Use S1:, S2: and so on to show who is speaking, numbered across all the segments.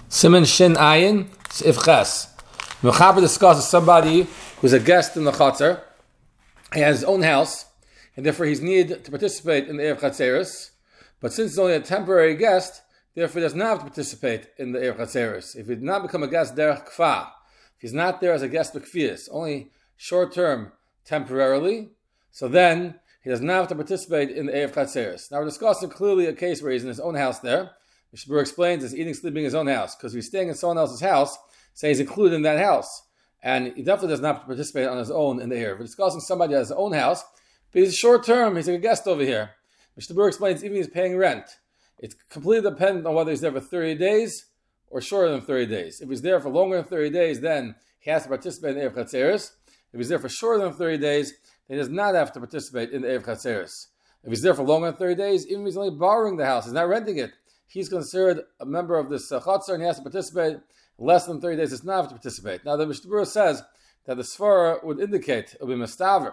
S1: Siman Shin Ayin Sif Ches. Mechaber discusses somebody who's a guest in the Chatzar. He has his own house, and therefore he's needed to participate in the Erev Chatzeris. But since he's only a temporary guest, therefore he does not have to participate in the Erev Chatzeris. If he did not become a guest derech kfa, if he's not there as a guest b'kfiyas, only short term, temporarily, so then he does not have to participate in the Erev Chatzeris. Now we're discussing clearly a case where he's in his own house there. Mishnah Berurah explains he's eating, sleeping in his own house, because if he's staying in someone else's house, say he's included in that house, and he definitely does not have to participate on his own in the Erev. We're discussing somebody who has his own house, but he's short term, he's like a guest over here. Mishnah Berurah explains even if he's paying rent, it's completely dependent on whether he's there for 30 days or shorter than 30 days. If he's there for longer than 30 days, then he has to participate in the Erev Chatzeris. If he's there for shorter than 30 days, then he does not have to participate in the Erev Chatzeris. If he's there for longer than 30 days, even if he's only borrowing the house, he's not renting it, he's considered a member of this Chatzar and he has to participate. Less than 30 days, does not have to participate. Now, the Mishnah Berurah says that the Svara would indicate, it would be Mastaver,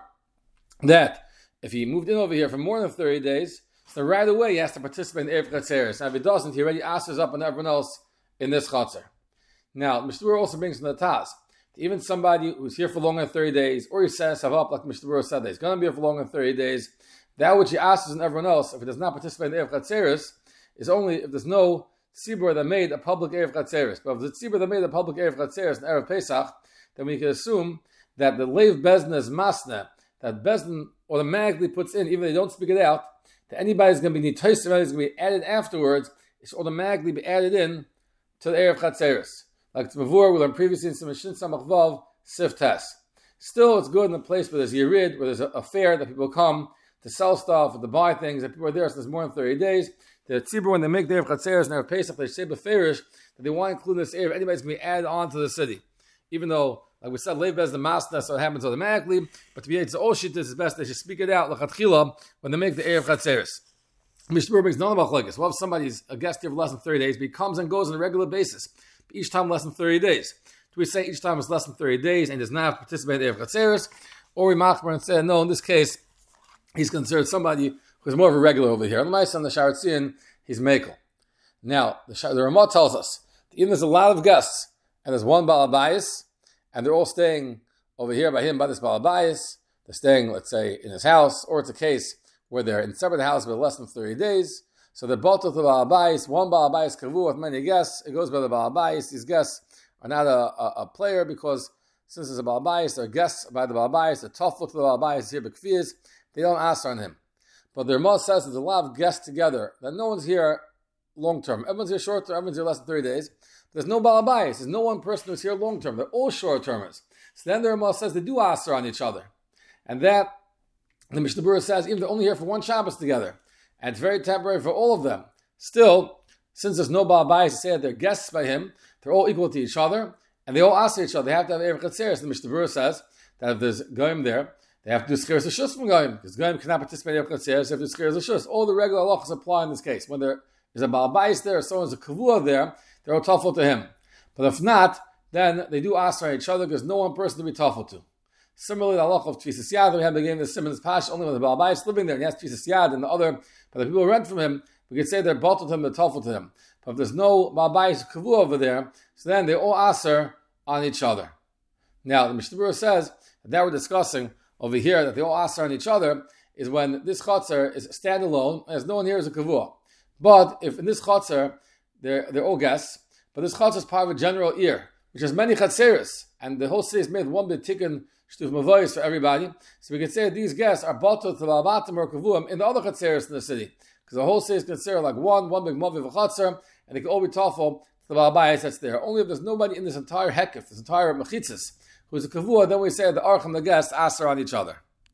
S1: that if he moved in over here for more than 30 days, so right away he has to participate in the Erev Chatzeris. Now, if he doesn't, he already asks up on everyone else in this Chatzar. Now, Mishnah Berurah also brings from the Taz, even somebody who's here for longer than 30 days, or he says up like Mishnah Berurah said that he's going to be here for longer than 30 days, that which he asks on everyone else, if he does not participate in the Erev Chatzeris, is only if there's no tzibur that made a public Erev Chatzeris. But if the tzibur that made a public Erev Chatzeris in Erev Pesach, then we can assume that the Leiv Bezdin is masna, that Bezdin automatically puts in, even if they don't speak it out, that anybody's going to be nitois, anybody's going to be added afterwards, it's automatically be added in to the Erev Chatzeris. Like Tzmavur, we learned previously in Shin Samach Vav, Sif Tes. Still, it's good in a place where there's Yerid, where there's a fair that people come to sell stuff, or to buy things, that people are there, so there's more than 30 days. The tzibur, when they make the Erev Chatzeris and Erev Pesach, they say beferish that they want to include this Erev. Anybody's going to be added on to the city. Even though, like we said, Leiv Bez the Masna, so it happens automatically. But to be able to Oshit, it's best they should speak it out, L'chatchila, when they make the Erev Chatzeris. Mishnah Berurah brings none about Chalekes. Well, if somebody's a guest here for less than 30 days, but he comes and goes on a regular basis, each time less than 30 days. Do we say each time it's less than 30 days and does not have to participate in the Erev Chatzeris? Or we machmer and say, no, in this case, he's considered somebody who's more of a regular over here. On the Ma'aser, on the Sharatzian, he's Mekel. Now, the Ramah tells us that even there's a lot of guests, and there's one Baal Bayis, and they're all staying over here by him, by this Baal Bayis. They're staying, let's say, in his house, or it's a case where they're in separate houses with less than 30 days. So they're both with the Baal Bayis, one Baal Bayis kavu with many guests. It goes by the Baal Bayis. These guests are not a player because since it's a Baal Bayis, they're guests by the Baal Bayis. They're tough to the Baal Bayis here, b'kfiyas. They don't ask on him. But the Ramah says there's a lot of guests together, that no one's here long term. Everyone's here short term, everyone's here less than 30 days. There's no Baal Bayis. There's no one person who's here long term. They're all short termers. So then the Ramah says they do ask on each other. And that, the Mishnah Berurah says, even they're only here for one Shabbos together. And it's very temporary for all of them. Still, since there's no Baal Bayis to say that they're guests by him, they're all equal to each other, and they all ask each other. They have to have Erev Chatzeris. The Mishnah Berurah says that if there's Goyim there, they have to do Skeres L'Shus from Goyim, because Goyim cannot participate in Erev Chatzeris, they have to do Skeres L'Shus. All the regular halachas apply in this case. When there is a Baal Bayis there, or someone's a Kavua there, they're all tafel to him. But if not, then they do ask on each other, because no one person to be tafel to. Similarly, the halacha of Tfisas Yad, we have the game of the Simon's Pash, only when the Baal Bayis living there, and he has Tfisas Yad, and the other, but the people who rent from him, we could say they're bottled to him, they're tafel to him. But if there's no Baal Bayis Kavua over there, so then they all answer on each other. Now, the Mishnah Berurah says that we're discussing over here that they all answer on each other is when this Chatzar is standalone, and there's no one here as a Kavua. But if in this Chatzar, they're all guests, but this Chatzar is part of a general ear, which has many Chatzeris, and the whole city is made one big tikkun shtuf mavois for everybody. So we can say that these guests are bottled to the Batim or Kavuim in the other Chatzeris in the city. Because the whole city is considered like one big maviv Chatzar, and they can all be tafel to the Baal Bayis that's there. Only if there's nobody in this entire hekif, this entire mechitzis, who's a Kavua, then we say the Arch and the guests answer on each other.